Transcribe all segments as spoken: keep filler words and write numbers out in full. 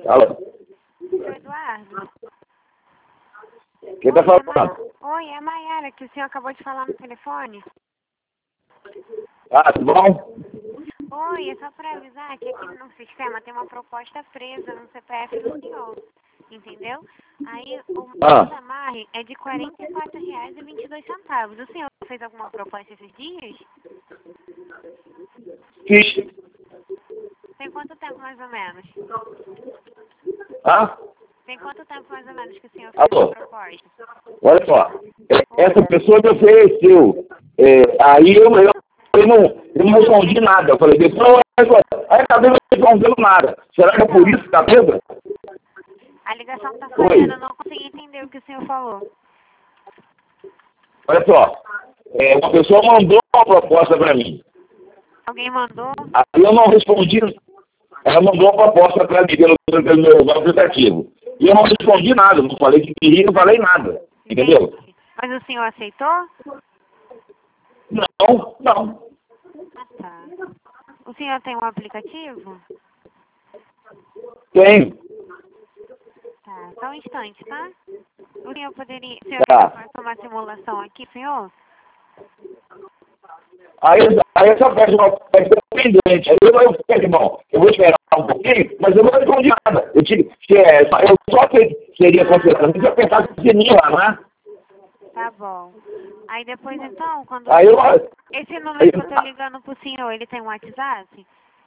Alô? Seu Eduardo? Quem tá falando? Oi, é a Mayara, que o senhor acabou de falar no telefone. Ah, tudo bom? Oi, é só para avisar que aqui no sistema tem uma proposta presa no C P F do senhor, entendeu? Aí o Ah. da amarre é de quarenta e quatro reais e vinte e dois centavos. O senhor fez alguma proposta esses dias? Fiz. Tem quanto tempo mais ou menos? Ah? Tem quanto tempo mais ou menos que o senhor fez Alô? essa proposta? Olha só. Essa pessoa me ofereceu. É, aí eu, eu, eu, não, eu não respondi nada. Eu falei, depois aí acabei não respondendo nada. Será que é por isso que tá vendo? A ligação tá Oi. falhando, eu não consegui entender o que o senhor falou. Olha só. É, uma pessoa mandou uma proposta para mim. Alguém mandou? Aí eu não respondi. Ela mandou uma proposta para mim pelo, pelo meu aplicativo. E eu não respondi nada. Não falei que queria, não falei nada. Entendeu? Entendi. Mas o senhor aceitou? Não, não. Ah, tá. O senhor tem um aplicativo? Tenho. Tá, só um instante, tá? O senhor poderia... O senhor Tá. quer fazer uma simulação aqui, senhor? Aí, aí essa peça uma peça pendente. Aí eu, eu falei, irmão, eu vou esperar um pouquinho, mas eu não respondi nada. Eu, tive, que, é, eu só que seria considerado se eu apertasse o sininho lá, né? Tá bom. Aí depois, então, quando... Aí eu... Esse número que eu tô ligando pro senhor, ele tem um WhatsApp?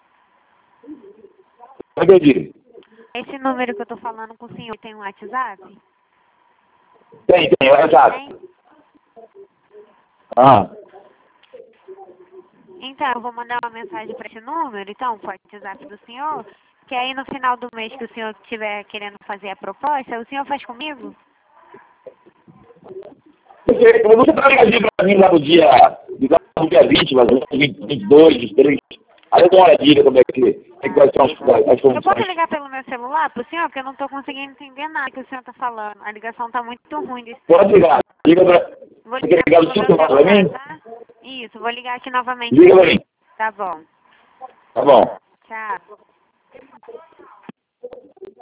Eu entendi. Esse número que eu tô falando com o senhor tem um WhatsApp? Tem, tem, é exato. Tem? Ah, Então, eu vou mandar uma mensagem para esse número, então, pro WhatsApp do senhor, que aí no final do mês que o senhor estiver querendo fazer a proposta, o senhor faz comigo? porque você tá ligadinho pra mim lá no dia, no dia vinte, mas vinte, vinte e dois, vinte e três. Aí eu dou uma dica como é que, que quais são as, as Eu posso condições. ligar pelo meu celular pro senhor, porque eu não tô conseguindo entender nada que o senhor tá falando. A ligação tá muito ruim desse Pode ligar. Liga pra... Vou Você quer ligar ligar pelo no seu meu celular pra celular, mim? tá? Isso, vou ligar aqui novamente. Liga pra mim. Tá bom. Tá bom. Tchau.